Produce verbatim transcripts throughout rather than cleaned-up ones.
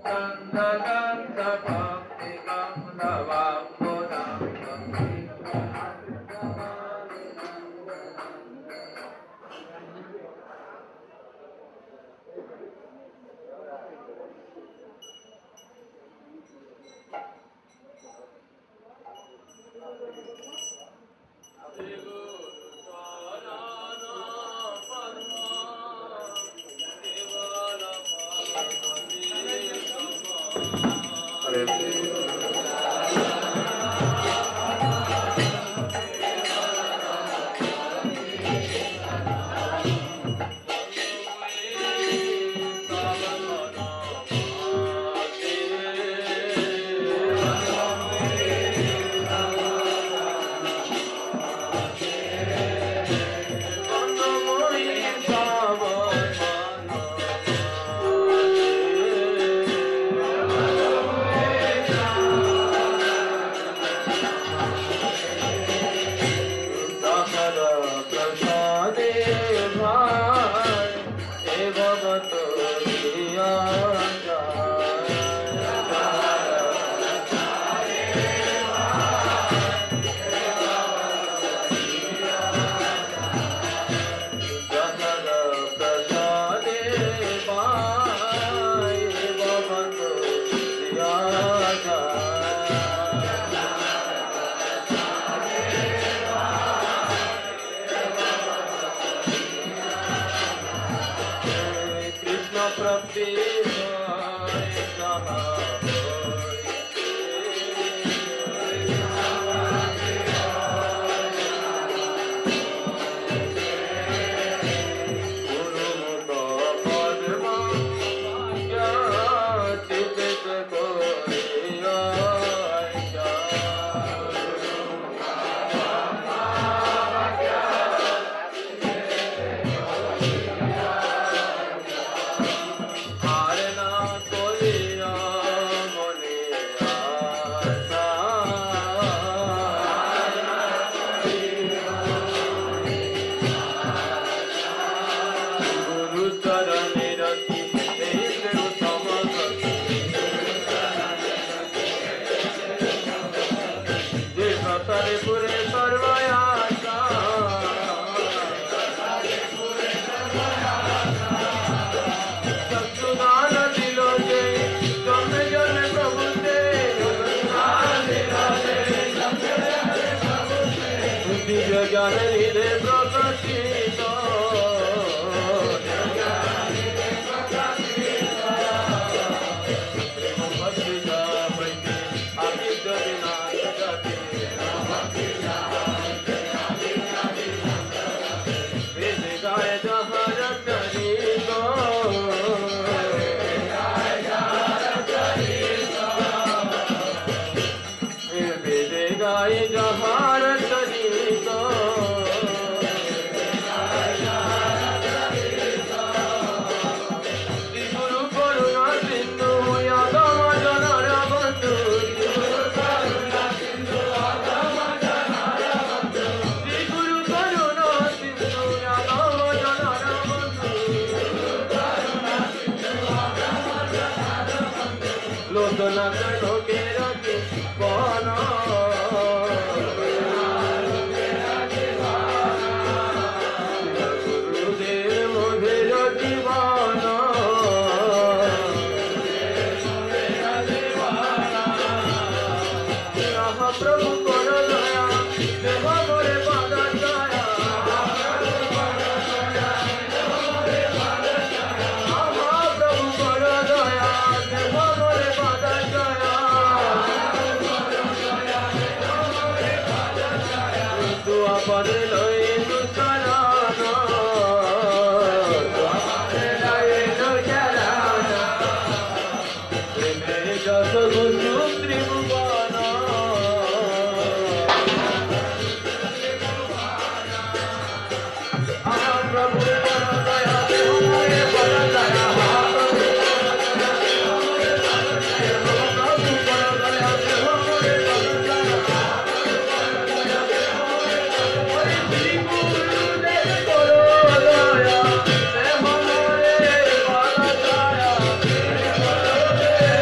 Hare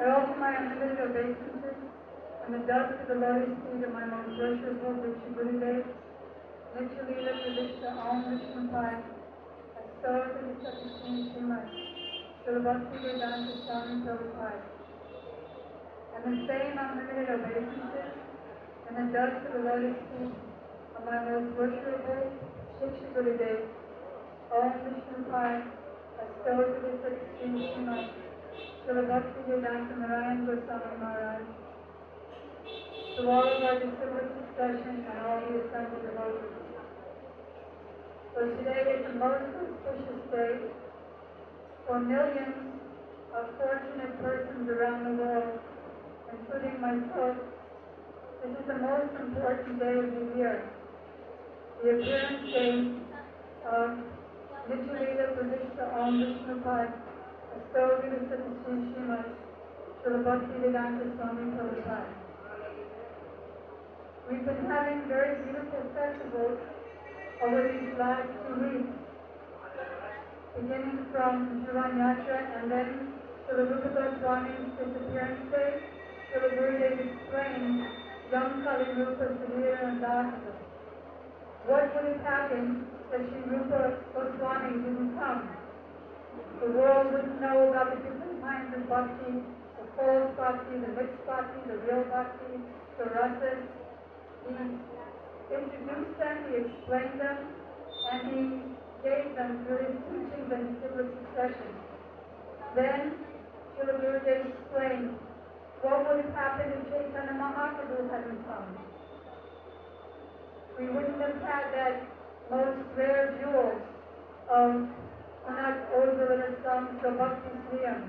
I offer my unlimited obeisances and the dust of the lotus feet of my most worshipful Rishi Gurudev, Nityalila Pravishta Om Vishnu Pai, Astora Satyasini Srimad, Srila Bhaktivedanta Swami Prabhupada. And the same unlimited obeisances and the dust of the lotus feet of my most worshipful Shiksha Gurudev, Om Vishnu Pai, Astora Satyasini Srimad, Srila Bhaktivedanta Narayan Goswami Maharaj, to all of our disciplic succession and all the assembled devotees. So today is a most auspicious day for millions of fortunate persons around the world, including myself. This is the most important day of the year, the appearance day of Nityalila Pravishta Om Vishnu Pai, Astora Satyasini Srimad, Srila Bhaktivedanta Swami Prabhupada. We've been having very beautiful festivals over these last two weeks, beginning from Jivan Yatra and then Srila Rupa Goswami's disappearance day. Srila Gurudev explained young Kali Rupa, Sudhira and Dasa. What would have happened if Sri Rupa Goswami didn't come? The world wouldn't know about the different kinds of bhakti, the false bhakti, the mixed bhakti, the real bhakti, the rasas. He introduced them, he explained them, and he gave them through his teachings and disciplic succession. Then, Srila Gurudev explained what would have happened if Chaitanya Mahaprabhu hadn't come. We wouldn't have had that most rare jewel of Anat Odvalasam Bhakti Sriyam.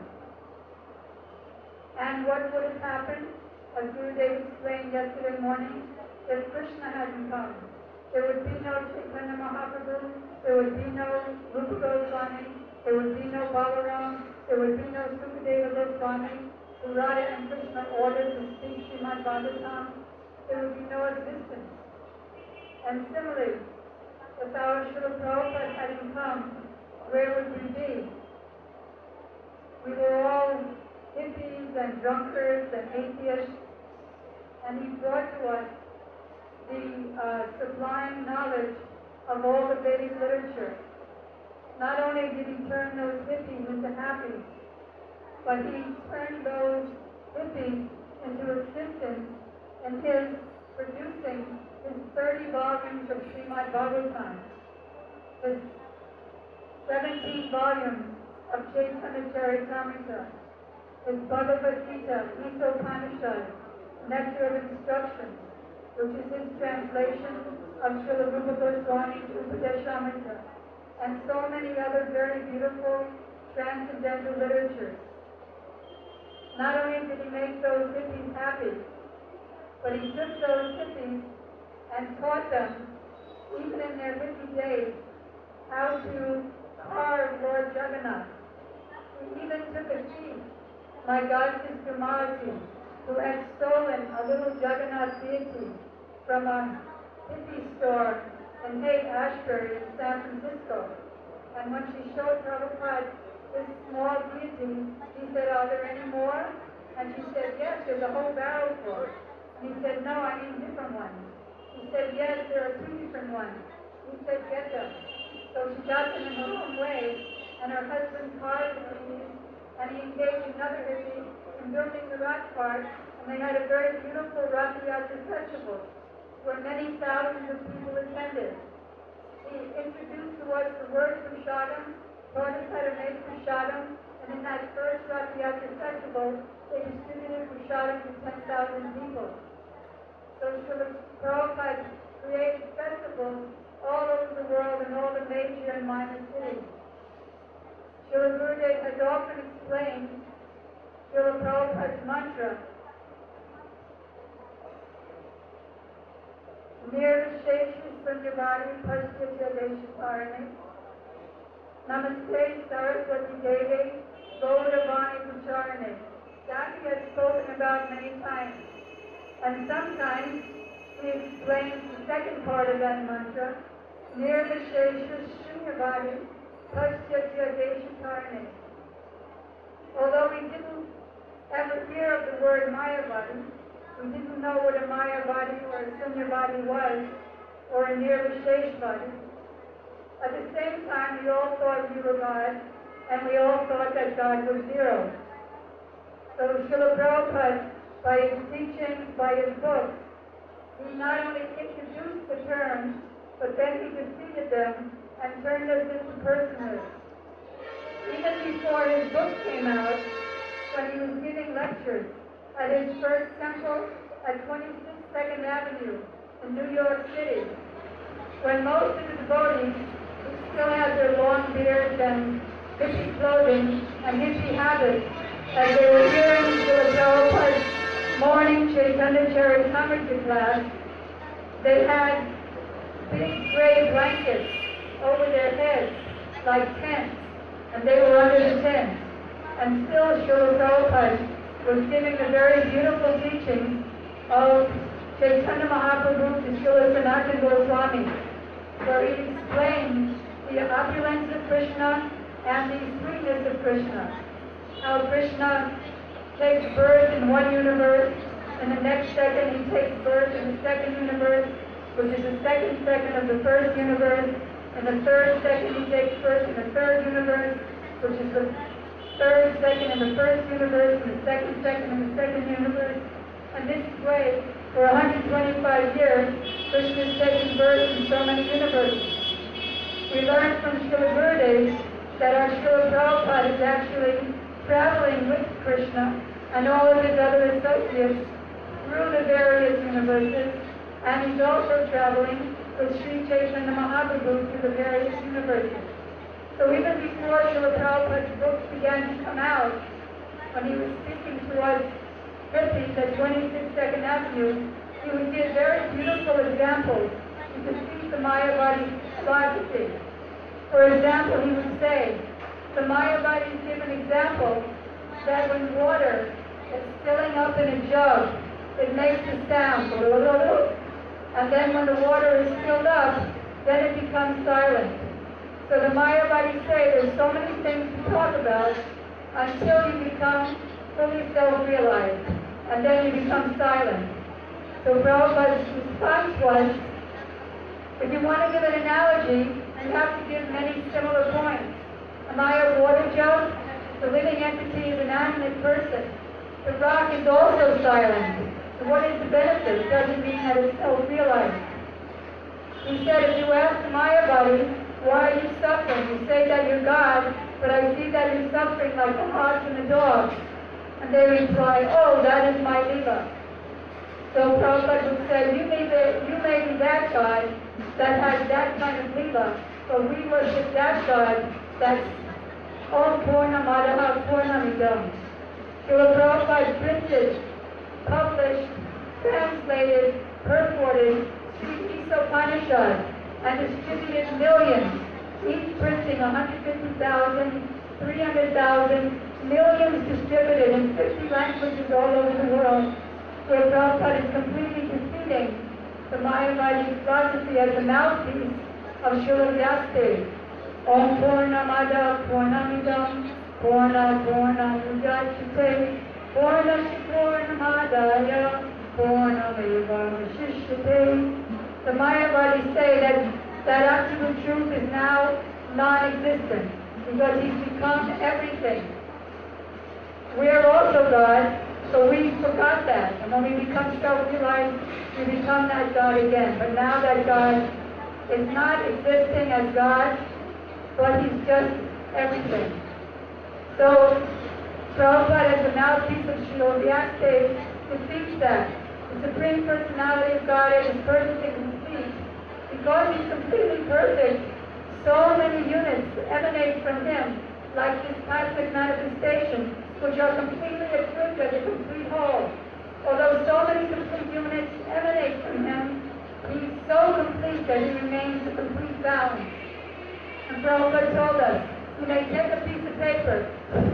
And what would have happened, as Gurudev explained yesterday morning, if Krishna hadn't come? There would be no Chaitanya Mahaprabhu, there would be no Rupa Goswami, there would be no Balaram, there would be no Sukadeva Goswami, who Radha and Krishna ordered to speak Srimad Bhagavatam. There would be no existence. And similarly, if our Srila Prabhupada hadn't come, where would we be? We were all hippies and drunkards and atheists, and he brought to us the uh, sublime knowledge of all the Vedic literature. Not only did he turn those hippies into happies, but he turned those hippies into assistants in his producing his thirty volumes of Srimad Bhagavatam, his seventeen volumes of Chaitanya Charitamrita, his Bhagavad Gita, Gita-upanishad, Nectar of Instruction, which is his translation of Srila Rupa Goswami's Upadeshamrita, and so many other very beautiful transcendental literatures. Not only did he make those hippies happy, but he took those hippies and taught them, even in their hippie days, how to carve Lord Jagannath. He even took a thief, my god sister Malati, who had stolen a little Jagannath deity from a hippie store in Haight-Ashbury in San Francisco. And when she showed Prabhupada this small deity, he said, "Are there any more?" And she said, "Yes, there's a whole barrel full." And he said, "No, I mean different ones." He said, "Yes, there are two different ones." He said, "Get them." So she got them in her own way, and her husband carved the deities, and he engaged another hippie in building the Rath Park, and they had a very beautiful Rath Yatra festival, where many thousands of people attended. He introduced to us the word prasadam, taught us how to make prasadam, and in that first Rath Yatra festival, they distributed prasadam to ten thousand people. So Srila Prabhupada created festivals all over the world in all the major and minor cities. Srila Gurudev has often explained Srila Prabhupada's mantra, Nirvishesha Sunyavadi Paschatya Deshaparane, Namaste Saraswati Deve Gaudavani Pracharane. That he has spoken about many times. And sometimes he explains the second part of that mantra, Nirvishesha Sunyavadi Paschatya Deshaparane. Although we didn't ever never hear of the word Mayavadi. We didn't know what a Mayavadi or a Sunyavadi was, or a Nirvisheshvadi. At the same time, we all thought we were God, and we all thought that God was zero. So Srila Prabhupada, by his teachings, by his books, he not only introduced the terms, but then he defeated them and turned us into personhood. Even before his book came out, when he was giving lectures at his first temple at twenty-six Second Avenue in New York City, when most of the devotees still had their long beards and hippie clothing and hippie habits, as they were hearing Srila Prabhupada's morning Chaitanya Charitamrita class, they had big gray blankets over their heads like tents, and they were under the tents. And still Srila Prabhupada was giving a very beautiful teaching of Chaitanya Mahaprabhu to Srila Sanatana Goswami, where he explained the opulence of Krishna and the sweetness of Krishna. How Krishna takes birth in one universe, and the next second he takes birth in the second universe, which is the second second of the first universe, and the third second he takes birth in the third universe, which is the third second in the first universe, and the second second in the second universe. And this way, for one hundred twenty-five years, Krishna is taking birth in so many universes. We learned from Srila Gurudev that our Srila Prabhupada is actually traveling with Krishna and all of his other associates through the various universes, and he's also traveling with Sri Chaitanya Mahaprabhu through the various universes. So even before Srila Prabhupada's books began to come out, when he was speaking to us hippies at twenty-six Second Avenue, he would give very beautiful examples to defeat the Mayavadi philosophy. For example, he would say, the Mayavadis give an example that when water is filling up in a jug, it makes a sound, and then when the water is filled up, then it becomes silent. So the Mayavadis say there's so many things to talk about until you become fully self-realized, and then you become silent. So Prabhupada's response was, if you want to give an analogy, you have to give many similar points. Am I a water jug? The living entity is an animate person. The rock is also silent. So what is the benefit? It doesn't mean that it's self-realized. He said, if you ask the Mayavadi, why are you suffering? You say that you're God, but I see that you're suffering like the hogs and the dogs. And they reply, oh, that is my Leela. So Prabhupada would say, you may be, you may be that God that has that kind of Leela, but we worship that God that's Om Purnamadaha Purnamidam. Srila Prabhupada printed, published, translated, purported Sri Isopanishad and distributed millions, each printing one hundred fifty thousand, three hundred thousand, millions distributed in fifty languages all over the world, where Prabhupada is completely defeating the Mayavadi philosophy as a mouthpiece of Srila Vyasdev. Om Purnamada Purnamidam Purna Purna Mudachyate Purnasya Purnamadaya Purnameva Vashishyate. The Mayavadis say that that absolute truth is now non-existent because he's become everything. We are also God, so we forgot that. And when we become self-realized, we become that God again. But now that God is not existing as God, but he's just everything. So Prabhupada as a mouthpiece of Srila Vyasdev defeats that. The Supreme Personality of Godhead is perfect and complete. Because he's completely perfect, so many units emanate from him, like this cosmic manifestation, which are completely equipped as a complete whole. Although so many complete units emanate from him, he's so complete that he remains a complete balance. And Prabhupada told us, you may take a piece of paper,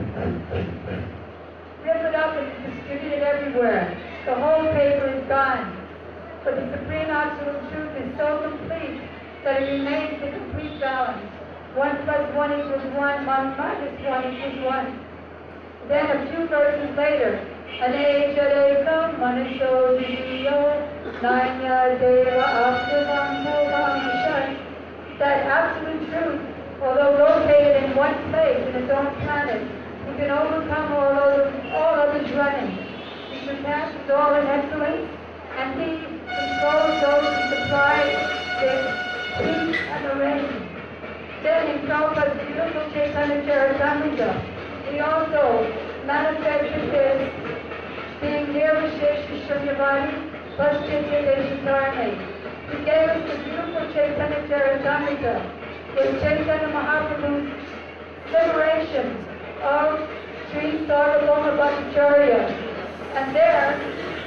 rip it up and distribute it everywhere. The whole paper is gone. But the Supreme Absolute Truth is so complete that it remains a complete balance. One plus one equals one, one minus one equals one. Then a few verses later, Anejadekam Maniso Diyo Nanya Deva Aptivam Movam. That absolute truth, although located in one place in its own planet, you can overcome all others, all others running. He surpasses all in excellence, and he controls those who supply the peace and the rain. Then in Prabhupada's beautiful Chaitanya Charitamrita, he also manifested his being near Vishesha Shunyavadi plus Chaitanya Deshikarne. He gave us the beautiful Chaitanya Charitamrita with Chaitanya Mahaprabhu's liberation of Sri Sarvabhauma Bhattacharya. And there,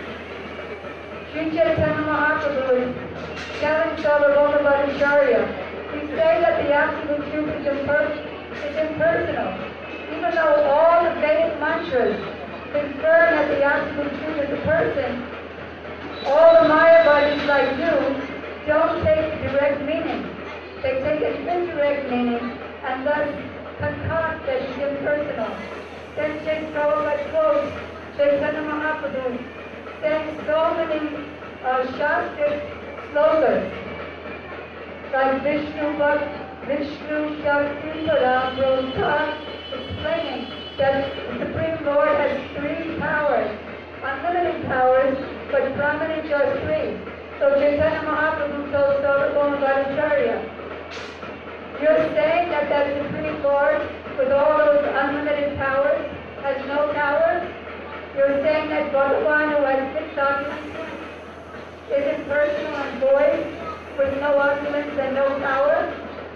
Sri Chaitanya Mahaprabhu is telling Sarvabhauma Bhattacharya, we say that the absolute truth is, imper- is impersonal. Even though all the Vedic mantras confirm that the absolute truth is a person, all the Mayavadis like you don't take the direct meaning. They take an indirect meaning and thus concoct that it's impersonal. Then Sri Prabhupada quotes Chaitanya Mahaprabhu saying so many uh, Shastric slokas like Vishnu Bhakt, Vishnu Shakti Padam Prabhupada, explaining that the Supreme Lord has three powers, unlimited powers, but prominent are three. So Chaitanya Mahaprabhu told Sarvabhauma Bhattacharya, you're saying that that Supreme Lord, with all those unlimited powers, has no powers? You're saying that Bhagavan, who has six opulences, is impersonal and void, with no opulence and no power?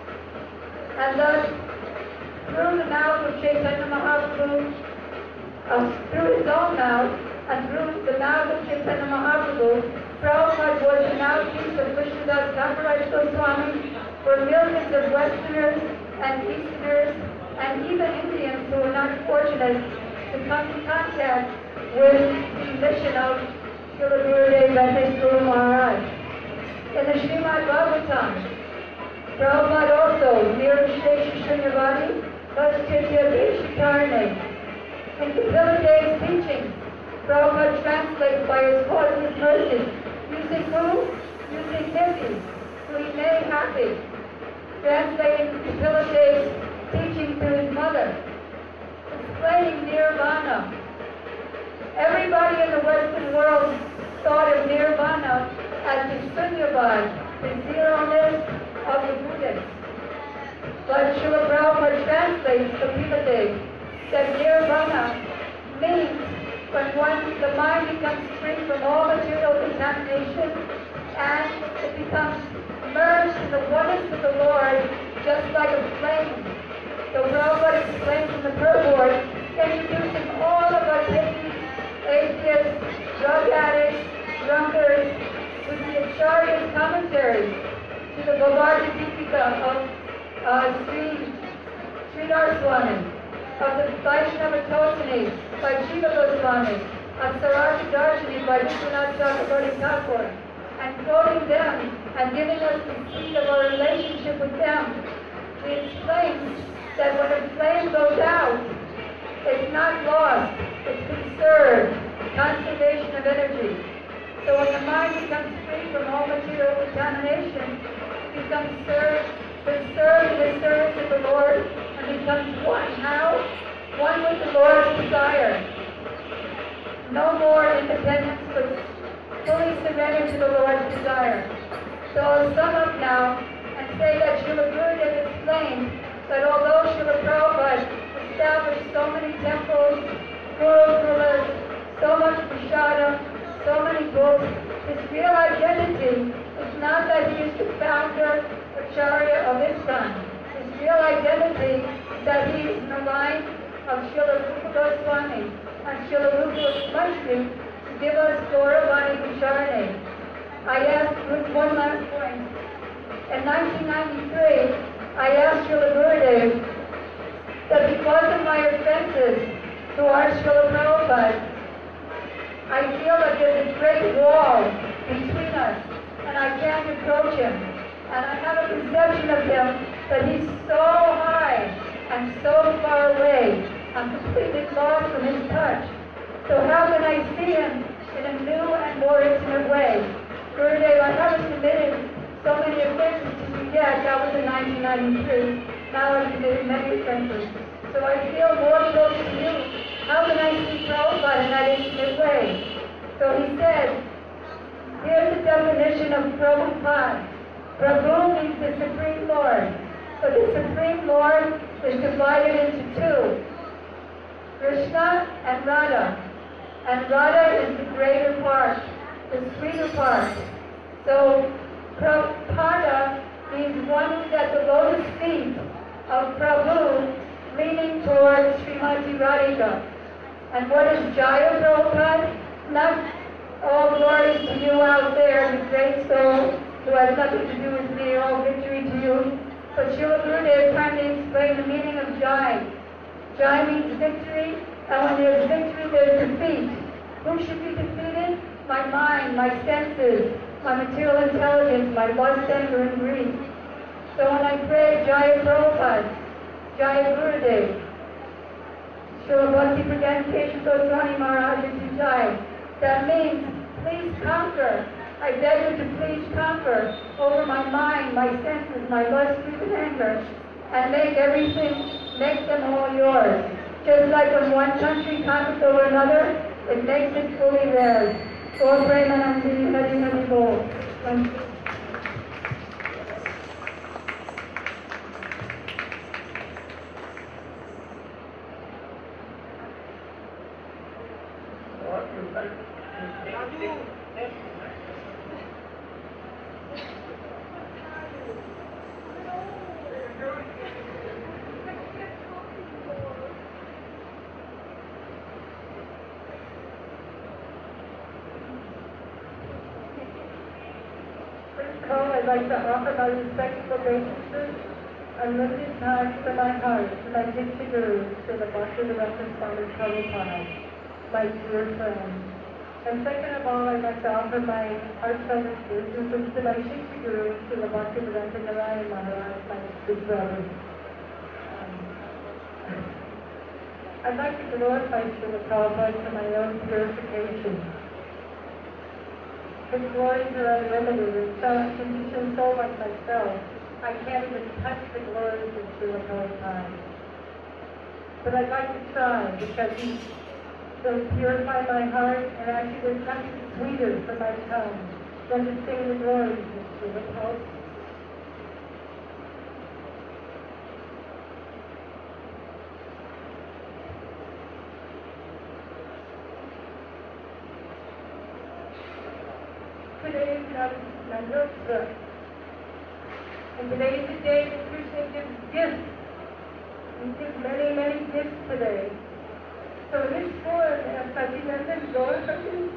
And thus, through the mouth of Chaitanya Mahaprabhu, uh, through his own mouth, and through the mouth of Chaitanya Mahaprabhu, Prabhupada was the mouthpiece of Krishnadas Kaviraj Goswami for millions of Westerners and Easterners and even Indians who were not fortunate to come in contact with the mission of Srila Gurudev Bhante Guru Maharaj. In the Srimad Bhagavatam, Prabhupada also, near Vishesha Shunyavadi, Bhattacharya Deshikarne. In Kapila teaching, Prabhupada translates by his causeless mercy, using who? Using Niti, who he made happy. Translating Kapila teaching to his mother, explaining Nirvana. Everybody in the Western world thought of Nirvana as the Sunyavad, the zero-ness of the Buddhists. But Srila Prabhupada translates Kapila that Nirvana means when one, the mind becomes free from all material contamination and it becomes merged in the oneness of the Lord, just like a flame. So Prabhupada explains in the purport, introducing all of us hippies, atheists, drug addicts, drunkards, with the Acharya's commentary to the Bhagavad Gita of uh, Sri Sridhar Swami, of the Vaishnava Tosani by Jiva Goswami, of Saraswati Darshini by Vishwanath Chakravarti Thakur, and quoting them and giving us the seed of our relationship with them. He explains that when a flame goes out, it's not lost, it's conserved, conservation of energy. So when the mind becomes free from all material contamination, it becomes served, conserved in the service of the Lord, and becomes one. How? One with the Lord's desire. No more independence, but fully surrendered to the Lord's desire. So I'll sum up now and say that Srila Gurudev explained that although Srila Prabhupada established so many temples, gurukulas, so much prasada, so many books, his real identity is not that he is the founder, acharya of ISKCON. His real identity is that he is in the line of Srila Rupa Goswami and Srila Rupa Goswami to give us Gauravani Vicharane. I asked, with one last point, in nineteen ninety-three, I asked Srila Gurudev that because of my offenses towards Srila Prabhupada, I feel that there's a great wall between us, and I can't approach him. And I have a conception of him that he's so high and so far away, I'm completely lost from his touch. So how can I see him in a new and more intimate way. Gurudev, I haven't committed so many offenses to you yet. That was in nineteen ninety-three. Now I've committed many offenses. So I feel more close to you. How can I see Prabhupada in that intimate way? So he said, here's the definition of Prabhupada. Prabhu means the Supreme Lord. So the Supreme Lord is divided into two, Krishna and Radha. And Radha is the greater part, the sweeter part. So Prabhupada means one who's at the lotus feet of Prabhu, leaning towards Srimati Radhika. And what is Jaya Prabhupada? Not all glories to you out there, you great soul, who has nothing to do with me, all victory to you. But Srila Gurudev trying to explain the meaning of Jai. Jai means victory, and when there's victory, there's defeat. Who should be defeated? My mind, my senses, my material intelligence, my lust, anger, and greed. So when I pray Jaya Prabhupada, Jaya Gurudev, Srila Bhakti Pragyamkesha Goswami Maharaj to Jai, that means please conquer. I beg you to please conquer over my mind, my senses, my lust, greed, and anger, and make everything, make them all yours. Just like when one country conquers over another, it makes it fully theirs. Gaur Premanandi Hari Hari Bol. Thank you. I'd like to offer my respectful obeisances, unlimited time for my heart, to my Dikshya Guru, to the Bhaktivedanta Swami Prabhupada, my dear friend. And second of all, I'd like to offer my heartfelt obeisances to my Shiksha Guru, to the Bhaktivedanta Narayan Maharaj, my big brother. Um, I'd like to glorify Srila Prabhupada for my own purification. His glories are unlimited, and so a conditioned soul like myself, I can't even touch the glories of Srila Prabhupada. But I'd like to try, because he will purify my heart, and actually there's nothing sweeter for my tongue than to sing the glories of Srila Prabhupada. Today is Nandotsa. And today is the day that Krishna gives gifts. He gives many, many gifts today. So in this form, as Satinandan Gaurapati,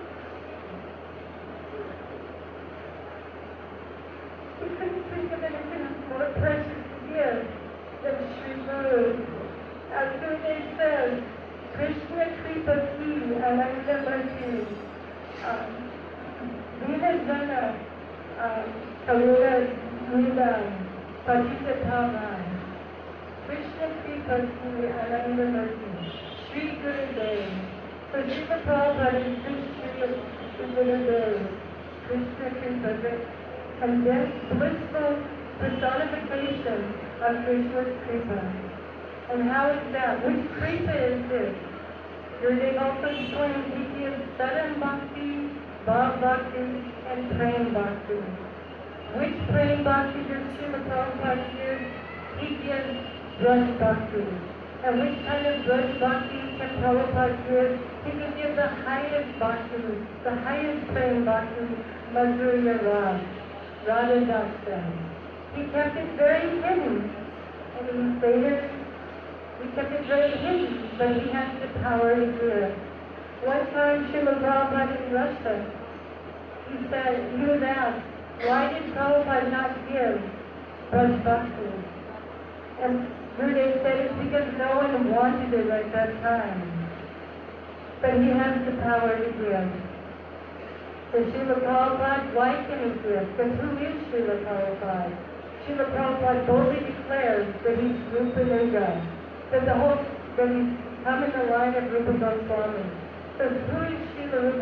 we couldn't think of anything more precious gift than Sri Guru. As Gurudev says, Krishna Kripati Anandamati. Um, Vina Jana, Karuna Nidam, Patita Tavan, Krishna Kripati Anandamati, Sri Gurudev. So Srila Prabhupada is Sri Gurudev, Krishna Kripati, and this blissful personification of Krishna's Kripa. And how is that? Which Kripa is this? Gurudev also explains he gives Sadhan Bhakti, Bhav Bhakti, and Prem Bhakti. Which Prem Bhakti does Srila Prabhupada give? He gives Braj Bhakti. And which kind of Braj Bhakti can Prabhupada give? He can give the highest Bhakti, the highest Prem Bhakti, Madhurya Ras, Radha Daksa. He kept it very hidden. And he later, he kept it very hidden, but he has the power to give. One time, Srila Prabhupada in Russia, he said, he was asked, why did Prabhupada not give Braj Bhakti? And Gurudev said it's because no one wanted it at that time. But he has the power to give. So Srila Prabhupada, why can he give? Because who is Srila Prabhupada? Srila Prabhupada boldly declares that he's Rupa Nuga. That the whole, that he's come in the line of Rupa Goswami. So who is Srila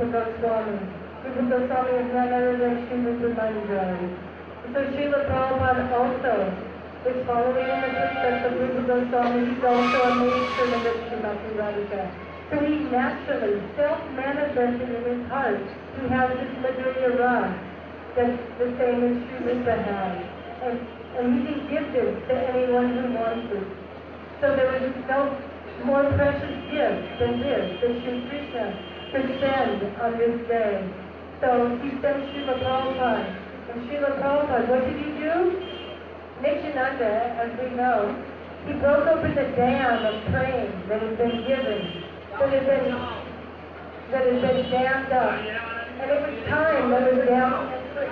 Goswami. Rupa Goswami is none other than Srimati Manjari. So Srila Prabhupada also is following in the footsteps of Rupa Goswami. He's also a maidservant of Srimati Radhika. So he naturally, self-manifested in his heart, he has this Madhurya Rasa that's the same as Sri Rupa has. And, and he can give this to anyone who wants it. So there was no more precious gift than this that Sri Krishna could send on this day. So he sent Srila Prabhupada. And Srila Prabhupada, what did he do? Nityananda, as we know, he broke open the dam of praying that had been given, that had been, that had been dammed up. And it was time that was down.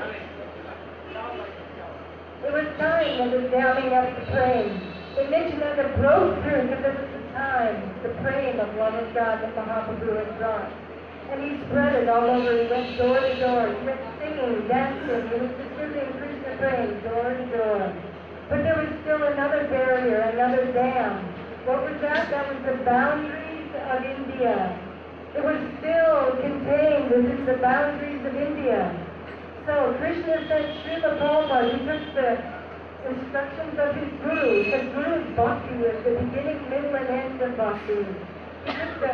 It was time that was damming up the praying. And Nityananda broke through because it was the time, the praying of love of God that Mahaprabhu had brought. And he spread it all over. He went door to door. He went singing, dancing. He was distributing Krishna praying door to door. But there was still another barrier, another dam. What was that? That was the boundaries of India. It was still contained within the boundaries of India. So Krishna sent Srila Prabhupada. He took the instructions of his guru. His guru's bhakti was the beginning, middle, and end of bhakti. He took the,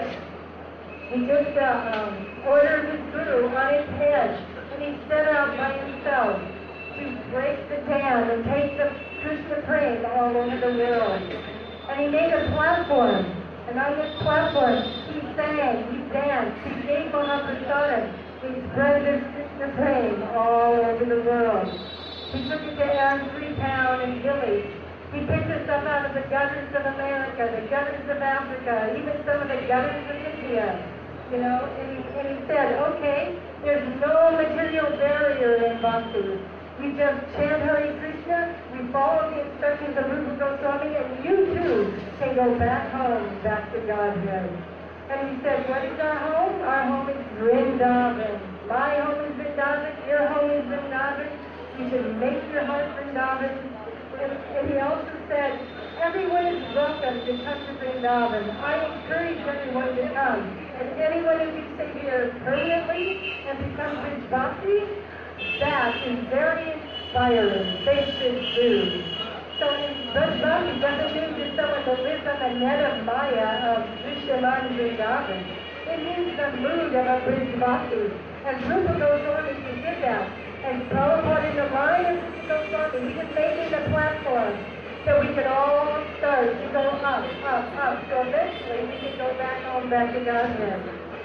he took the um, order of his guru on his head, and he set out by himself to break the dam and take the Krishna praying all over the world. And he made a platform, and on this platform he sang, he danced, he gave Mahaprasadam, he spread this Krishna praying all over the world. He took it to every town and village. He picked us up out of the gutters of America, the gutters of Africa, even some of the gutters of India. You know, and he, and he said, okay, there's no material barrier in bhakti. We just chant Hare Krishna, we follow the instructions of Rupa Goswami, and you too can go back home, back to Godhead. And he said, what is our home? Our home is Vrindavan. My home is Vrindavan, your home is Vrindavan. You should make your heart Vrindavan. And, and he also said, everyone is welcome to come to Vrindavan. I encourage everyone to come. And anyone who can stay here permanently and become Rich Bhakti, that is very inspiring. They should do. So Rich Bhakti doesn't mean just someone who lives on the net of Maya of Vishyaman Vrindavan. It means the mood of a Rich Bhakti. And Rupa Goswami did that. And Prabhupada in the line of Rupa Goswami, he was making the platform so we could all start to go up, up, up. So eventually we could go back home, back to Godhead.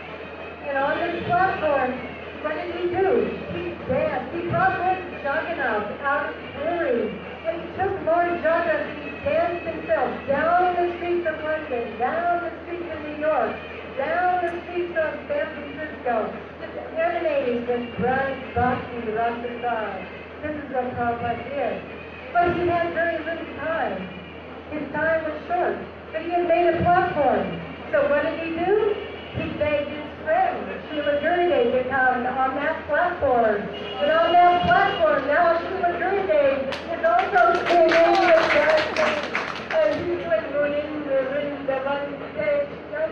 And on this platform, what did he do? He danced. He brought with Jagannath out of Puri. And he took more Jagannath and he danced himself down the streets of London, down the streets of New York, down the streets of San Francisco, just emanating with bright bhakti rasa. This is what Prabhupada did. But he had very little time. His time was short. But he had made a platform. So what did he do? He begged his friend, Srila Gurudev, to come on that platform. And on that platform, now Srila Gurudev is also singing the dancing. And he's like running the Vrindavan stage,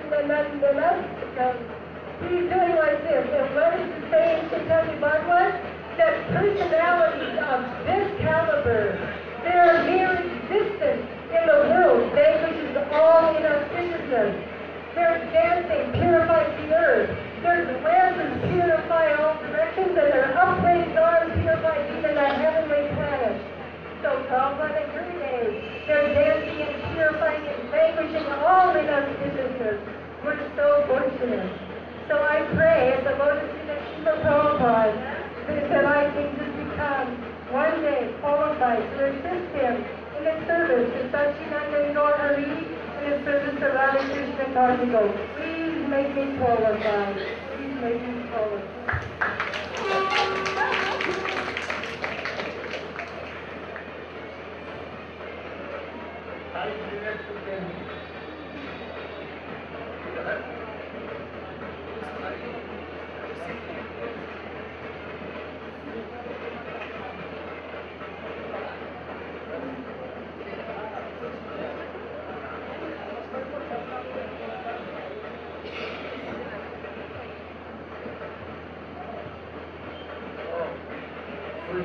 he's doing like this. And what is the saying, Chaitanya Bhagavat? That personalities of this caliber, their mere existence in the world vanquishes all inauspiciousness. Their dancing purifies the earth. Their glances purify all directions, and their upraised arms purify even the heavenly planet. So Prabhupada and Gurudev, their dancing and purifying and vanquishing all inauspiciousness. We're so fortunate. So I pray at the lotus feet of Srila Prabhupada that I can just become one day qualified to assist him in his service to Satchidananda Gaur Hari and his service to Radha Krishna Kartiko. Please make me qualified. Please make me qualified.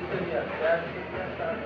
Syria, they are Syrians are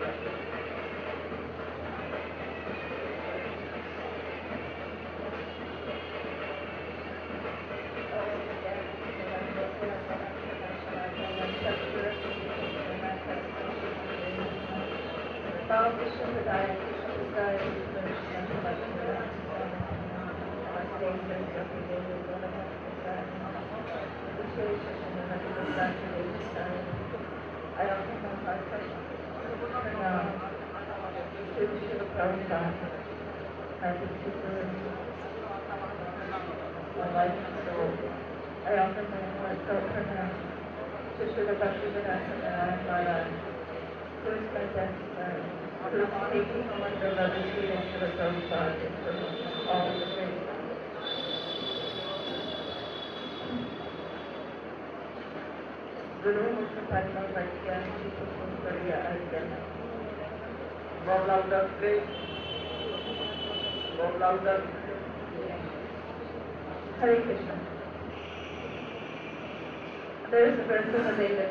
I don't think I'm quite for now. Should should have probably done. I think super my life and soul. I often think I felt for now. Should have probably been asking and I'm not on. Who is my best friend? Who is taking so much of other students to the soul side for all of the things. Guru Mustafa Bhatia Korea again. Go louder, please. Go louder. Hare Krishna. There is a verse in the Veda.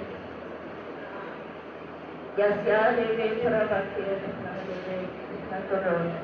Yasya Deve Parabhakya Deve Nakaro.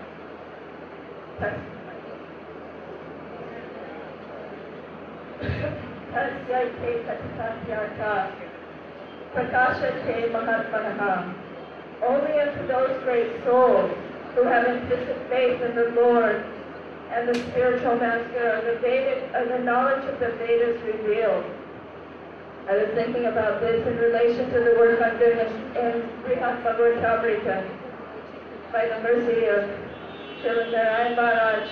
Tasya Te Tatyata Prakasha Te Mahatmanaha. Only unto those great souls who have implicit faith in the Lord and the spiritual master are the Vedic, are the knowledge of the Vedas revealed. I was thinking about this in relation to the work I'm doing in, in Brihad Bhagavatamrita by the mercy of Srila Narayan Maharaj.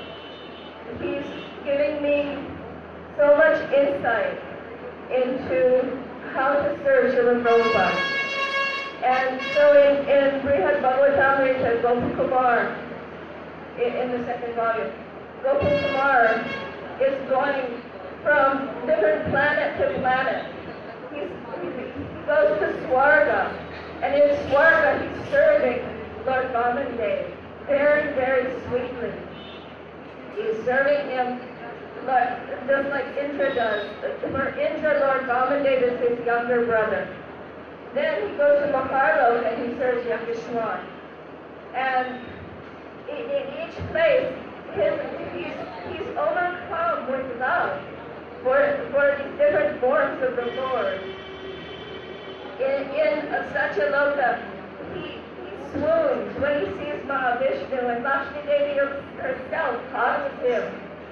He's giving me so much insight into how to serve Srila Prabhupada. And so in, in Brihad Bhagavatamrita, Gopal Kumar, in, in the second volume, Gopal Kumar is going from different planet to planet. He's, he, he goes to Swarga, and in Swarga he's serving Lord Vamandev very, very sweetly. He's serving him like, just like Indra does. For Indra, Lord Vamandev is his younger brother. Then he goes to Maharlok and he serves Yogeshwar. And in, in each place, his, he's, he's overcome with love for, for these different forms of the Lord. In, in a Satyaloka, he, he swoons when he sees Mahavishnu, and Lakshmi Devi herself hugs him.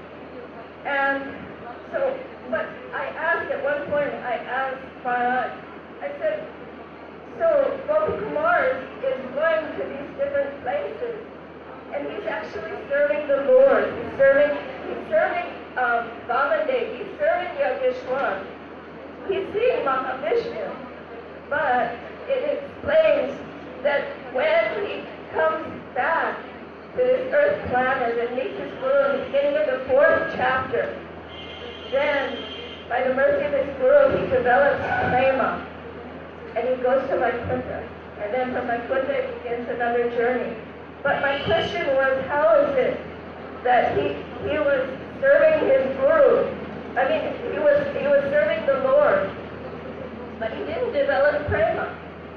And so, but I asked at one point, I asked Maharaj, I said, so Gopal Kumar is, is going to these different places, and he's actually serving the Lord. He's serving, he's serving um, Vamandev, he's serving Yogeshwar. He's seeing Mahavishnu, but it explains that when he comes back to this earth planet and meets his Guru in the beginning of the fourth chapter, then by the mercy of his Guru he develops prema. And he goes to Vaikuntha, and then from Vaikuntha he begins another journey. But my question was, how is it that he he was serving his Guru? I mean, he was he was serving the Lord, but he didn't develop prema.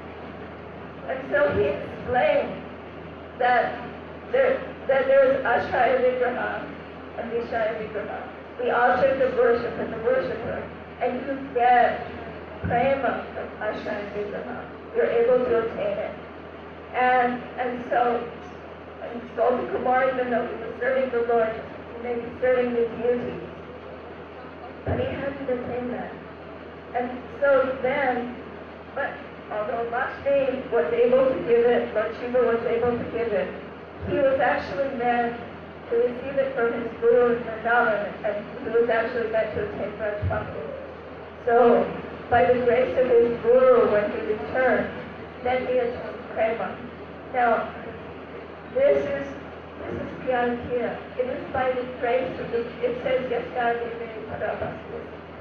And so he explained that there that there is Ashraya Vigraha and Vishaya Vigraha, the object of worship and the worshipper, and you get prema from Ashraya Vigraha. You're able to attain it. And and so and Gopal Kumar, even though he was serving the Lord, he may be serving the deities, but he hadn't attained that. And so then, but although Lakshmi was able to give it, Lord Shiva was able to give it, he was actually meant to receive it from his Guru in Vrindavan, and he was actually meant to attain Braj Bhakti. So, by the grace of his Guru, when he returned, then he attained prema. Now, this is this is the idea. It is by the grace of the, it says Yasyadeve Parabhastu.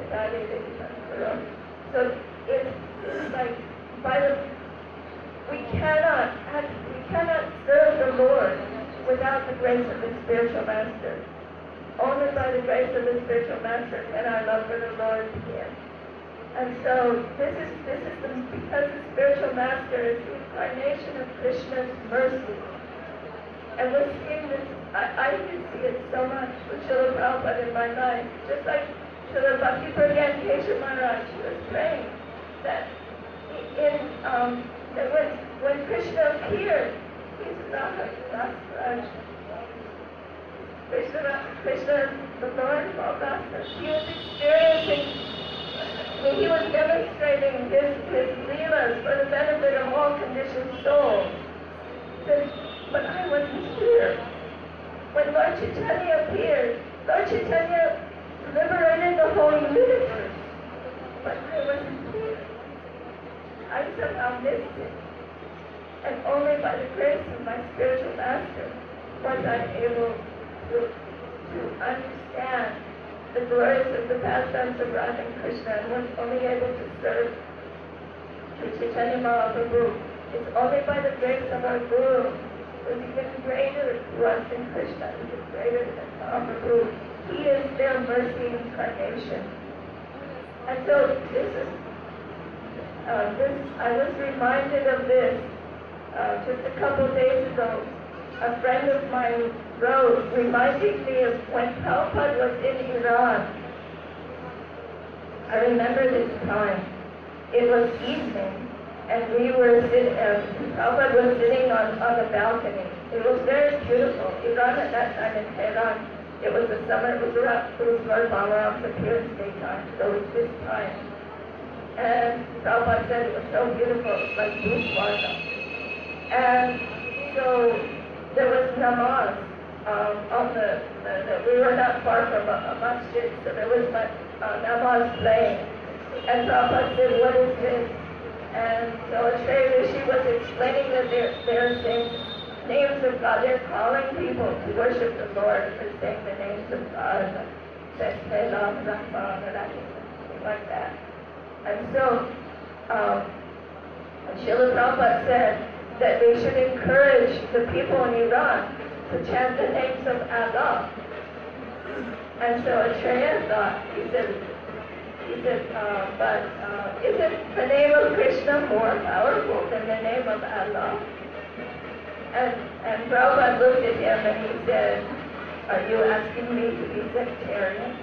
So it's, it's like by the we cannot we cannot serve the Lord without the grace of the spiritual master. Only by the grace of the spiritual master can our love for the Lord begin. And so this is this is the, because the spiritual master is the incarnation of Krishna's mercy. And we're seeing this, I, I can see it so much with Srila Prabhupada in my life. Just like Srila Bhakti Pragyan Keshav Maharaj was praying that in um, that when when Krishna appeared, he's Raha Raj. Krishna, Krishna, the Lord of all Rasas, he was experiencing, I mean, he was demonstrating his, his leelas for the benefit of all conditioned souls. He said, but I wasn't here. When Lord Chaitanya appeared, Lord Chaitanya liberated the whole universe, but I wasn't here. I somehow missed it. And only by the grace of my spiritual master was I able to, to understand the glories of the pastimes of Radha and Krishna, and was only able to serve Sri Chaitanya Mahaprabhu. It's only by the grace of our Guru, who is even greater to us than Krishna, even greater than Mahaprabhu. He is their mercy incarnation. And so this is, uh, this, I was reminded of this uh, just a couple days ago. A friend of mine wrote, reminding me of when Prabhupada was in Iran. I remember this time. It was evening, and we were sitting, uh, Prabhupada was sitting on, on the balcony. It was very beautiful. Iran at that time in Tehran, it was the summer, it was around, it was Lord Balaram's appearance daytime, so it was this time. And Prabhupada said it was so beautiful, it was like blue Swarga. And so there was namaz um, on the, the, the, we were not far from a, a masjid, so there was uh, namaz playing. And Prabhupada said, what is this? And so Sri Rishi was explaining that they're, they're saying names of God, they're calling people to worship the Lord, they're saying the names of God, that Selam, Rahman, or something like that. And so, um, Srila Prabhupada said that we should encourage the people in Iran to chant the names of Allah. And so Atreya thought, he said, he said, uh, but uh, isn't the name of Krishna more powerful than the name of Allah? And, and Prabhupada looked at him and he said, are you asking me to be sectarian?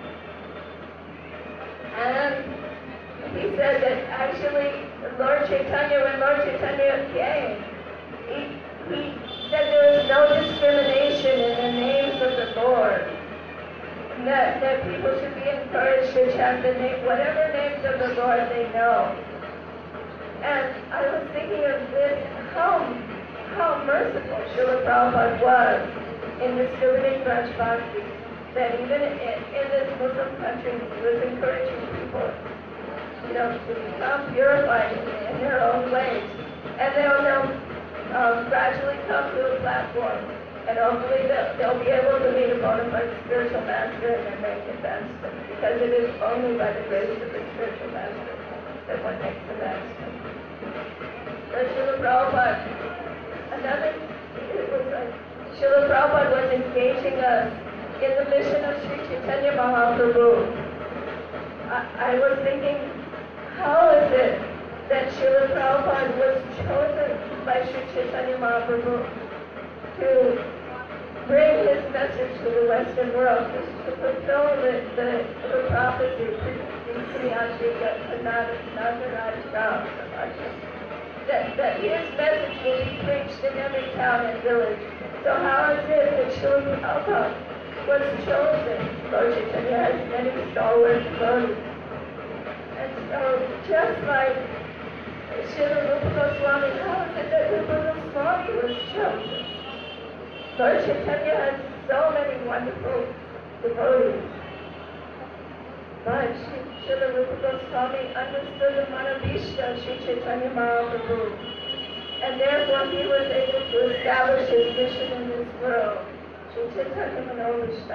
And he said that actually Lord Chaitanya, when Lord Chaitanya came, He, he said there is no discrimination in the names of the Lord. That, that people should be encouraged to chant the name, whatever names of the Lord they know. And I was thinking of this, how, how merciful Srila Prabhupada was in distributing Braj Bhakti, that even in, in this Muslim country, he was encouraging people, you know, to become purified in, in their own ways. And they'll, they'll Um, gradually come to a platform, and hopefully they'll, they'll be able to meet a bona fide spiritual master and then make advancement, because it is only by the grace of the spiritual master that one makes advancement. So Srila Prabhupada, another, it was like, Srila Prabhupada was engaging us in the mission of Sri Chaitanya Mahaprabhu. I, I was thinking, how is it that Srila Prabhupada was chosen by Sri Chaitanya Mahaprabhu to bring his message to the Western world, to, to fulfill the, the, the prophecy that, that his message will be preached in every town and village. So how is it that Srila Prabhupada was chosen? Lord Chaitanya has many stalwart devotees. And so just like Srila Rupa Goswami, how is it that Rupa Goswami was chosen? Lord Chaitanya has so many wonderful devotees. But Srila Rupa Goswami understood the Manavishta Sri Chaitanya Mahaprabhu. And therefore he was able to establish his mission in this world. Sri Chaitanya Manavishta.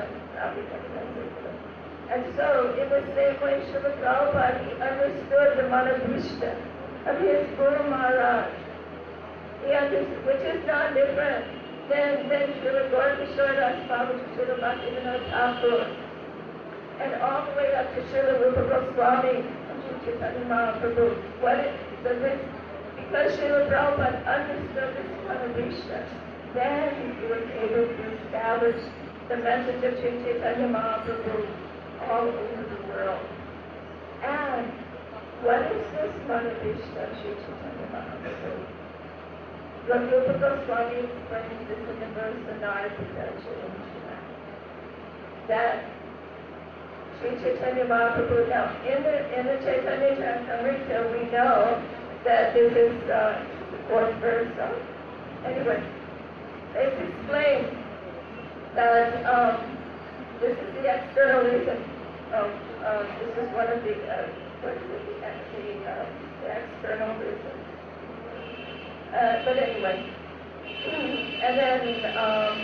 And so, in the same way, Srila Prabhupada, he understood the Manavishta of his Guru Maharaj, he understood, which is not different than, than Srila Gaurkishore Das Babu, Srila Bhaktivinoda Thakur, and all the way up to Srila Rupa Goswami, Chaitanya Mahaprabhu. What is, so this, because Srila Prabhupada understood this Manavishna, then he was able to establish the message of Sri Chaitanya Mahaprabhu all over the world. And what is this Manavishna of Sri Chaitanya Mahaprabhu? Rupa Goswami explains this in the verse Anai Pujajya, that Sri Chaitanya Mahaprabhu, now in the, in the Chaitanya Charitamrita we know that this is uh, the fourth verse. So anyway, it's explained that um, this is the external reason. Of, uh, this is one of the, uh, what is it, the, the, uh, the external reasons. Uh, but anyway, and then um,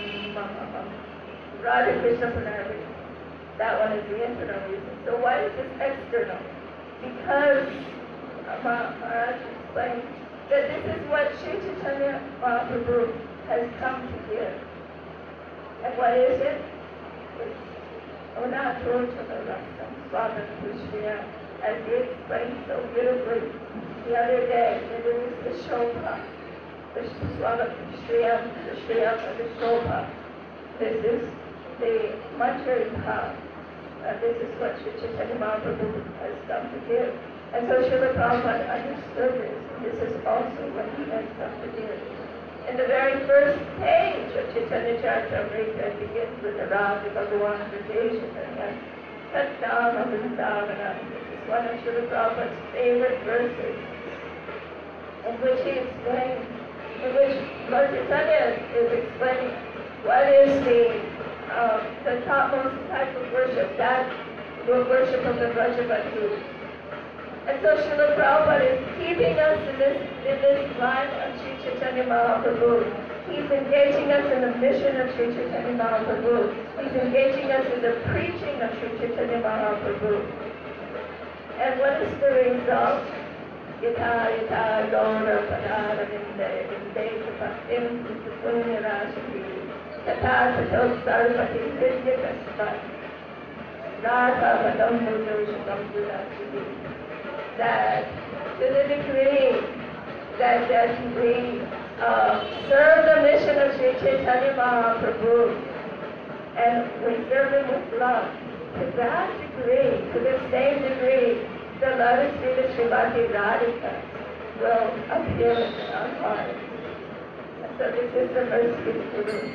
Radha Krishna Pranarvi, that one is the internal reason. So why is this external? Because uh, Maharaj explained that this is what Sri Chaitanya Mahaprabhu has come to give. And what is it? It's Onato Chamarasam Swaman Krishna, as he explained so beautifully the other day. There is the Shobha, the Swaman Krishna, the Shriyam, and the Shobha. This is the Manjari Bhav. Uh, this is what Sri Chaitanya Mahaprabhu has come to give. And so Srila Prabhupada understood this. This is also what he has come to give. In the very first page of Chaitanya Charitamrita, it begins with the Radha Bhagavan Vijayashanaya, Satnama Vrindavana. This is one of Srila Prabhupada's favorite verses, in which he explains, in which Lord Chaitanya is explaining what is the um, the topmost type of worship, that the worship of the Vrajavadhus. And so Srila Prabhupada is keeping us in this, in this line of Sri Chaitanya Mahaprabhu. He's engaging us in the mission of Sri Chaitanya Mahaprabhu. He's engaging us in the preaching of Sri Chaitanya Mahaprabhu. And what is the result? Yatha yatha gaura padara vinde vinde kapattim punya rashaki yatha tato sarvati vidya kaspat radha vadam mudosakam dudasiti. That to the degree that, that we uh, serve the mission of Sri Chaitanya Mahaprabhu and we serve him with love, to that degree, to the same degree, the love of Sri Srimati Radhika will appear in our hearts. And so this is the mercy of Guru.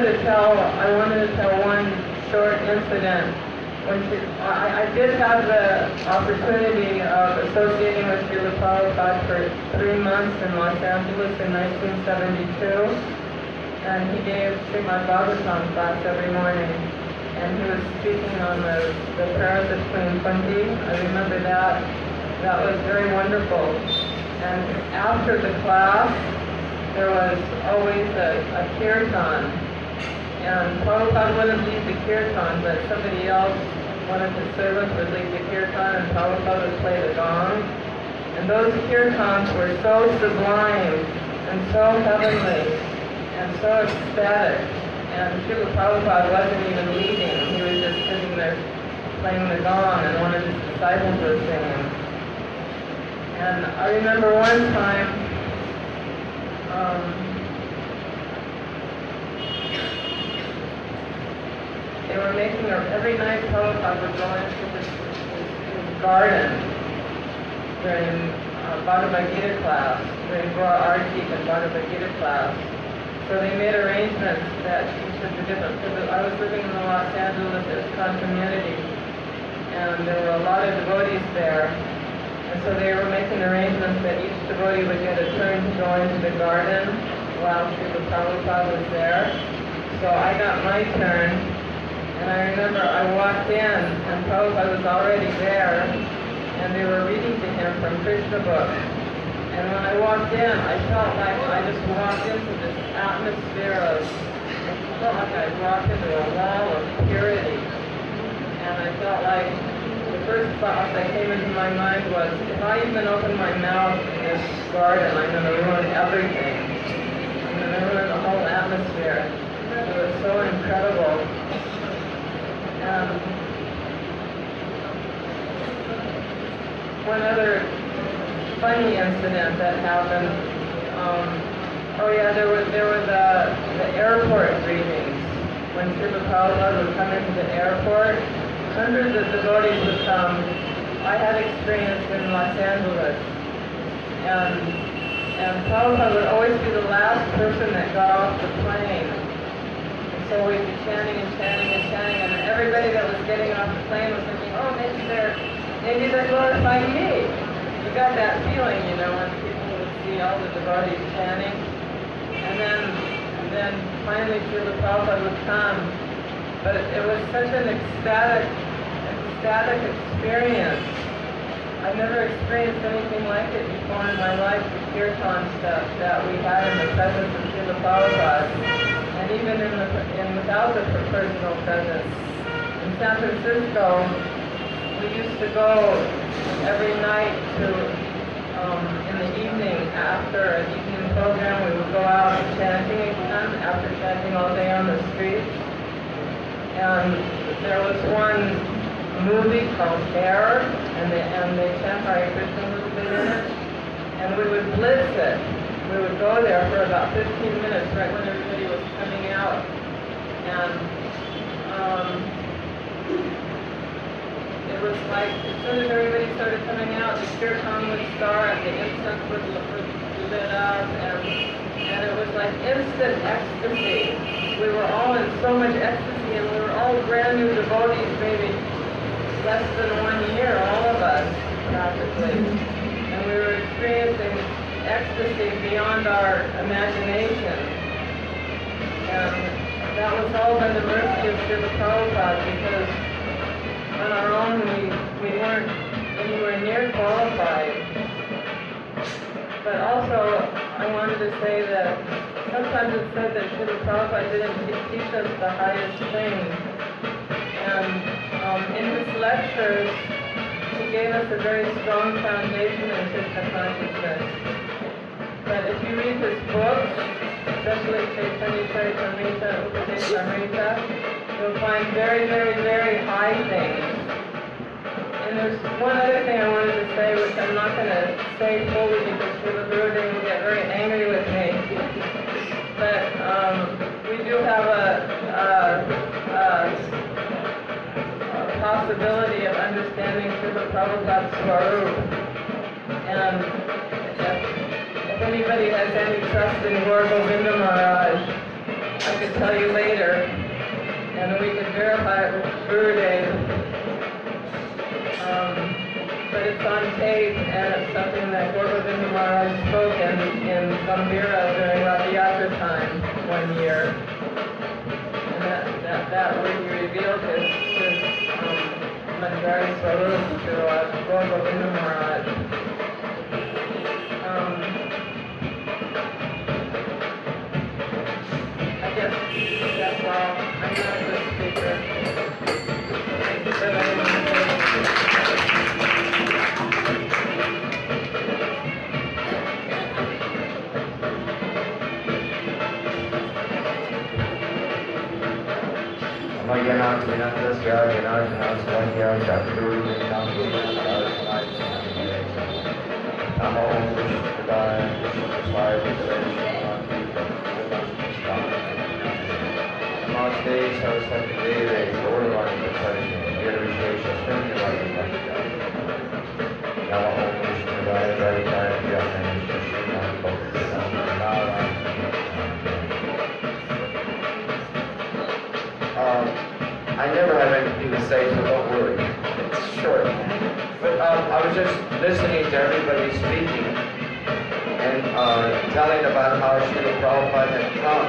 wanted to tell, I wanted to tell one short incident. When she, I, I did have the opportunity of associating with Srila Prabhupada for three months in Los Angeles in nineteen seventy-two, and he gave Srimad Bhagavatam class every morning, and he was speaking on the, the prayers of Queen Kunti. I remember that. That was very wonderful. And after the class, there was always a, a kirtan. And Prabhupada wouldn't lead the kirtan, but somebody else, one of his servants, would lead the kirtan, and Prabhupada would play the gong. And those kirtans were so sublime, and so heavenly, and so ecstatic. And Srila Prabhupada wasn't even leading, he was just sitting there playing the gong, and one of his disciples was singing. And I remember one time, um, they were making a, every night Prabhupada would go into his, his, his garden during uh, Bhagavad Gita class, during Gora Arti and Bhagavad Gita class. So they made arrangements that each of the different, because I was living in the Los Angeles ISKCON community, and there were a lot of devotees there. And so they were making arrangements that each devotee would get a turn to go into the garden while Srila Prabhupada was there. So I got my turn. And I remember I walked in, and Prabhupada was already there, and they were reading to him from Krishna book. And when I walked in, I felt like I just walked into this atmosphere of, I felt like I walked into a wall of purity. And I felt like the first thought that came into my mind was, if I even open my mouth in this garden, I'm going to ruin everything. I'm going to ruin the whole atmosphere. It was so incredible. Um, one other funny incident that happened, um, oh yeah, there was there were the, the airport greetings. When Srila Prabhupada would come into the airport, hundreds of devotees would come. I had experience in Los Angeles, and, and Prabhupada would always be the last person that got off the plane. So we'd be chanting and chanting and chanting, and everybody that was getting off the plane was thinking, oh, maybe they're, maybe they're glorifying me. You got that feeling, you know, when people would see all the devotees chanting. And then, and then finally Srila Prabhupada would come. But it, it was such an ecstatic, ecstatic experience. I've never experienced anything like it before in my life, the kirtan stuff that we had in the presence of Srila Prabhupada. And even in the, in without the personal presence. In San Francisco, we used to go every night to, um, in the evening after an evening program, we would go out chanting again after chanting all day on the streets. And there was one movie called Hair, and they, and they chant Hare Krishna a little bit in it, and we would blitz it. We would go there for about fifteen minutes, right when everybody was coming out, and um, it was like, as soon as everybody started coming out, the kirtan would start, the incense would, would be lit up, and, and it was like instant ecstasy. We were all in so much ecstasy, and we were all brand new devotees, maybe less than one year, all of us, practically. And we were experiencing ecstasy beyond our imagination. And that was all by the mercy of Srila Prabhupada, because on our own we, we weren't anywhere near qualified. But also, I wanted to say that sometimes it's said that Srila Prabhupada didn't teach us the highest things. And um, in his lectures, he gave us a very strong foundation in Krishna consciousness. But if you read his books, especially Chaitanya Charitamrita, Upadeshamrita, you'll find very, very, very high things. And there's one other thing I wanted to say, which I'm not going to say fully because Srila Gurudev will get very angry with me. But um, we do have a, a, a, a possibility of understanding Srila Prabhupada's Swarup. And if, if anybody has any trust in Gaur Govinda Maharaj, I could tell you later, and we could verify it with Gurudev. Um, but it's on tape, and it's something that Gorgovinda Maharaj spoke in, in Gambhira during Rath Yatra time one year. And that, that, that when he revealed his, his um, Manjari Swarup to uh, Gorgovinda Maharaj. Um, I guess that's all. I'm not a good speaker. Thank you for letting me say. Namo Vishnupadaya Namaste Saraswati Deve Gauravani Prasarine Nirvishesha Shunyavadi Bhakti Namo Vishnupadaya Vaidaya Vyamani Shashina Bhakti Nara. Um, I never have anything to say, so don't worry. It's short. But um, I was just listening to everybody speaking and uh, telling about how Srila Prabhupada had come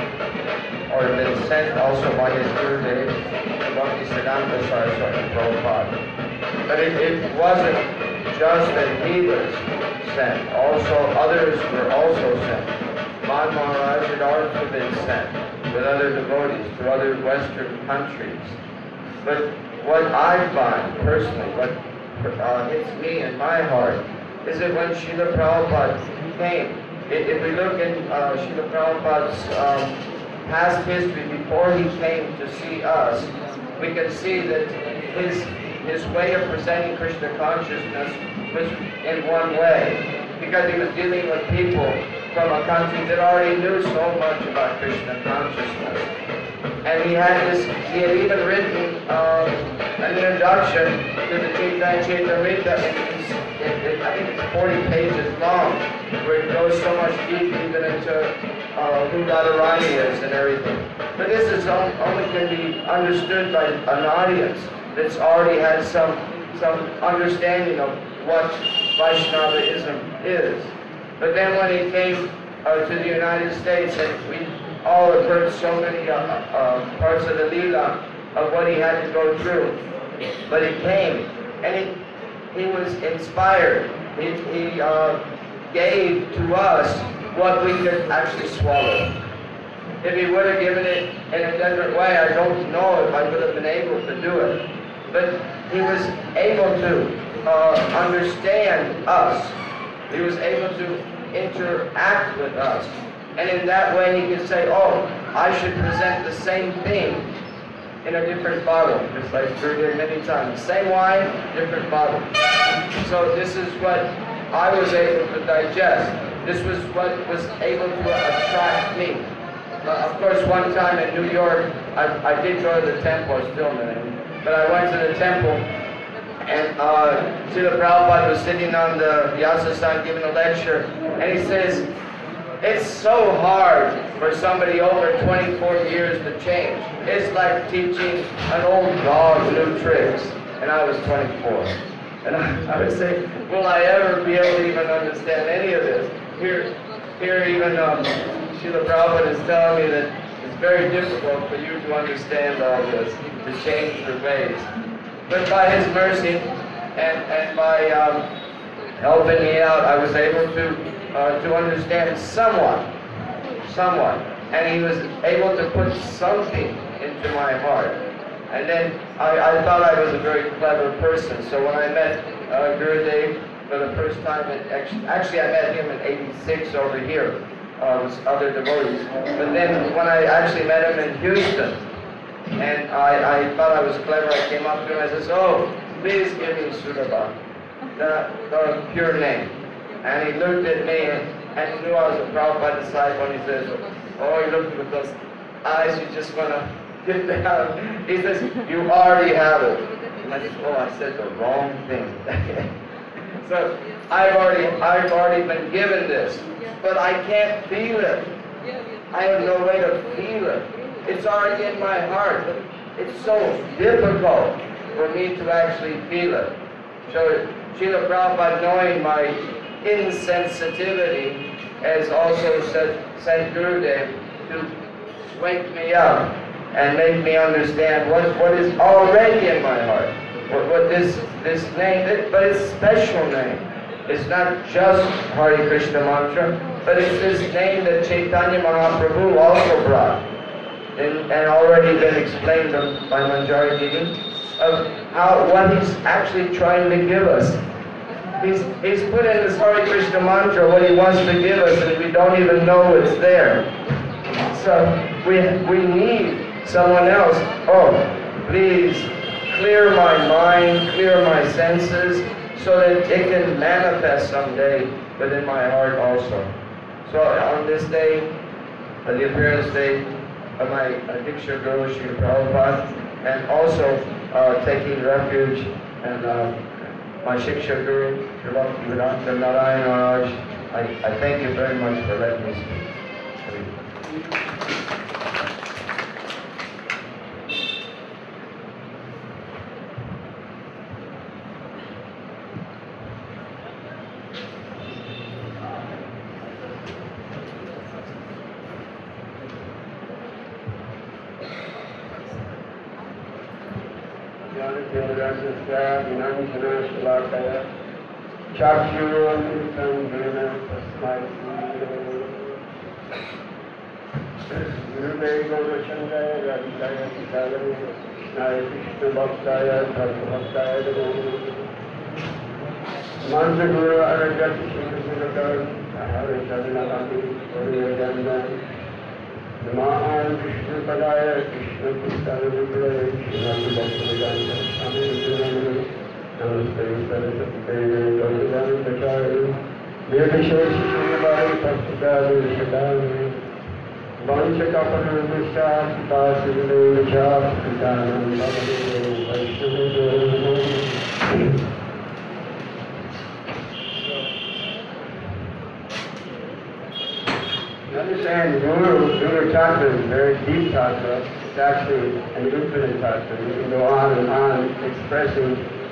or been sent also by his Gurudev, Bhaktisiddhanta Saraswati Prabhupada. But it, it wasn't just that he was sent. Also, others were also sent. Madh Maharaj had also been sent with other devotees to other Western countries. But what I find personally, what uh, hits me in my heart, is that when Srila Prabhupada came, if, if we look at uh, Srila Prabhupada's um, past history before he came to see us, we can see that his his way of presenting Krishna consciousness was in one way, because he was dealing with people from a country that already knew so much about Krishna consciousness. And he had this, he had even written um, an introduction to the Chaitanya Charitamrita. I think it's forty pages long, where it goes so much deep even into uh, who Radharani is and everything. But this is only can be understood by an audience that's already had some some understanding of what Vaishnavaism is. But then when he came uh, to the United States, and we all have heard so many uh, uh, parts of the Leela of what he had to go through. But he came, and he, he was inspired. He, he uh, gave to us what we could actually swallow. If he would have given it in a different way, I don't know if I would have been able to do it. But he was able to uh, understand us. He was able to interact with us. And in that way he could say, oh, I should present the same thing in a different bottle, just like Guru did many times. Same wine, different bottle. So this is what I was able to digest. This was what was able to attract me. Uh, of course, one time in New York, I, I did go to the temple, still man, but I went to the temple, and uh, Srila Prabhupada was sitting on the Vyasa-san giving a lecture, and he says, it's so hard for somebody over twenty-four years to change. It's like teaching an old dog new tricks. And I was twenty-four. And I, I would say, will I ever be able to even understand any of this? Here, here even um, Srila Prabhupada is telling me that it's very difficult for you to understand all this, to change your ways. But by his mercy and, and by um, helping me out, I was able to Uh, to understand somewhat, somewhat, and he was able to put something into my heart. And then I, I thought I was a very clever person, so when I met uh, Gurudev for the first time, it actually, actually I met him in eighty-six over here uh, with other devotees, but then when I actually met him in Houston, and I, I thought I was clever, I came up to him and I said, oh, please give me Sudabha, the, the pure name. And he looked at me and, and he knew I was a Prabhupada disciple, and he says, oh, he looked with those eyes, you just want to get down. He says, you already have it. And I said, oh, I said the wrong thing. So I've already, I've already been given this, but I can't feel it. I have no way to feel it. It's already in my heart. It's so difficult for me to actually feel it. So Srila Prabhupada, knowing my insensitivity, has also said, sent Gurudev to wake me up and make me understand what, what is already in my heart. What, what this, this name, it, but it's a special name. It's not just Hare Krishna mantra, but it's this name that Chaitanya Mahaprabhu also brought, and, and already been explained by Manjari Devi, of how, what he's actually trying to give us. He's, he's put in this Hare Krishna mantra what he wants to give us, and we don't even know it's there. So we, we need someone else. Oh, please clear my mind, clear my senses, so that it can manifest someday within my heart also. So on this day, uh, the appearance day of my uh, Diksha Guru, Srila Prabhupada, and also uh, taking refuge in uh, my Shiksha Guru, Srila Bhaktivedanta Narayana Maharaj, I, I thank you very much for letting me speak. Manjaguru Aragati Shikasuragar, Ahara Shadanagati, Oriyadanda, Namahan Krishna Padaya, Krishna Pustana Vibraya, Krishna Bhaktivedanta, Swami Vivekananda, Namaste Saraswati Devi, Gauridana Pachari, Nirvishwa Shishirabhai, Bhaktivedanta Shadami, Vanchakapana Vishya, Sitasivu Vishya, Sitanam Bhagavate, Vaishnavi. Understand, Guru, Guru Tattva is a very deep Tattva. It's actually an infinite Tattva. You can go on and on expressing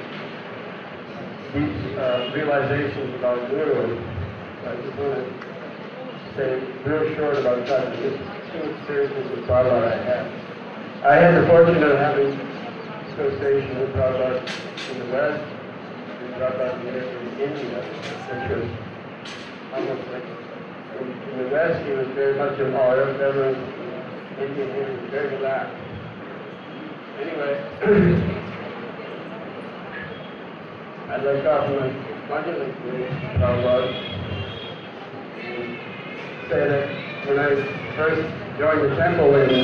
deep uh, realizations about Guru. So I just want to say real short about Tattva. Just two experiences with Prabhupada I had. I had the fortune of having association with Prabhupada in the West, and Prabhupada in India, which was almost like in the West, he was very much of all everyone Indian, he was very relaxed. Anyway, I'd like to offer my condolence to Prabhupada and say that when I first joined the temple in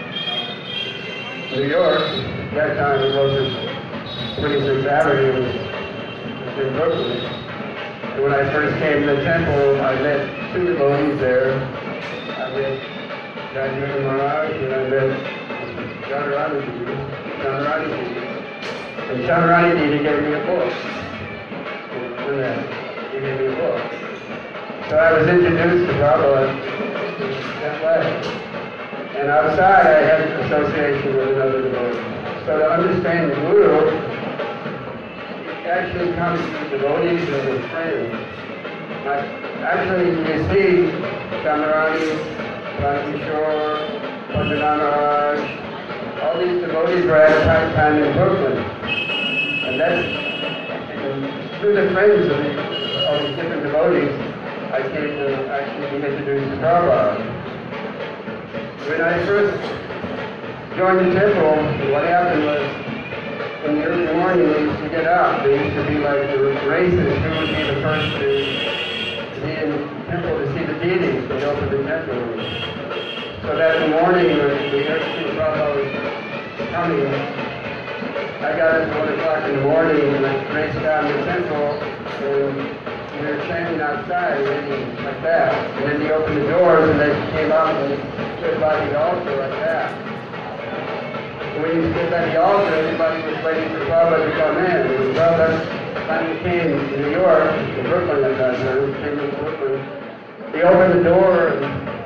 New York, at that time it wasn't twenty-sixth Avenue, it was in Brooklyn. And when I first came to the temple, I met two devotees there. I met Rajendra Maharaj and I met Chandrarani Devi. Chandrarani Devi. And Chandrarani Devi gave me a book. And then he gave me a book. So I was introduced to Prabhupada that way. And outside I had association with another devotee. So to understand the Guru, it actually comes to devotees and with friends. Like, actually, you see Chandrarani, Radhakishore, Pandana Maharaj, all these devotees were at a time in Brooklyn. And that's, and through the friends of these, all these different devotees, I came to actually be introduced to Prabhupada. When I first joined the temple, what happened was, in the early morning, they used to get up. They used to be like the races, who would be the first to be in the temple to see the deities. They opened the temple. So that morning, when we heard Srila Prabhupada was coming, I got up at one o'clock in the morning and I raced down the temple, and we were chanting outside, waiting like that. And then they opened the doors and they came out and stood by the altar like that. When you stood by the altar, everybody was waiting for Prabhupada to come in. When Prabhupada finally came to New York, to Brooklyn at that time, came to Brooklyn, he opened the door and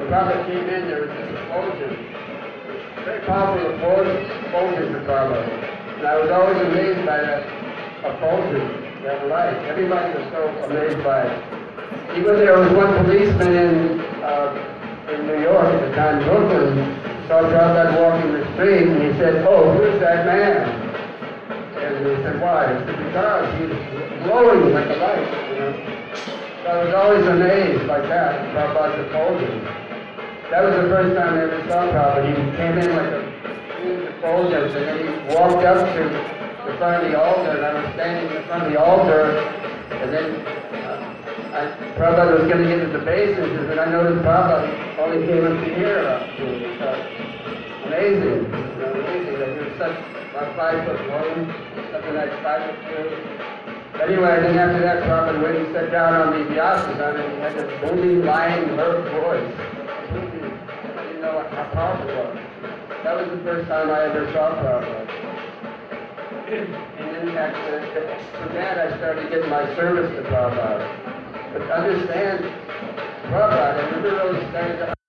Prabhupada came in, there was this explosion. Very powerful explosion for Prabhupada. And I was always amazed by that explosion, that light. Everybody was so amazed by it. Even there was one policeman in, uh, in New York at the time, Brooklyn, saw Prabhupada walking the street, and he said, "Oh, who's that man?" And they said, "Why?" He said, "Because he's glowing like a light, you know." So I was always amazed like that, Prabhupada's effulgence. That was the first time I ever saw Prabhupada. He came in like a huge effulgence, and then he walked up to the front of the altar, and I was standing in the front of the altar, and then uh, I, Prabhupada was going to get to the bases, and I noticed Prabhupada only came up to here. Up to, uh, amazing, you know, amazing that he was such about five foot one, something like five foot two. Anyway, then after that, Prabhupada went and sat down on the vyasasana, and he had this booming, lying, hurt voice. I didn't know how powerful it was. That was the first time I ever saw Prabhupada. And then after, from that, I started getting my service to Prabhupada. But understand, Prabhupada, I never really started to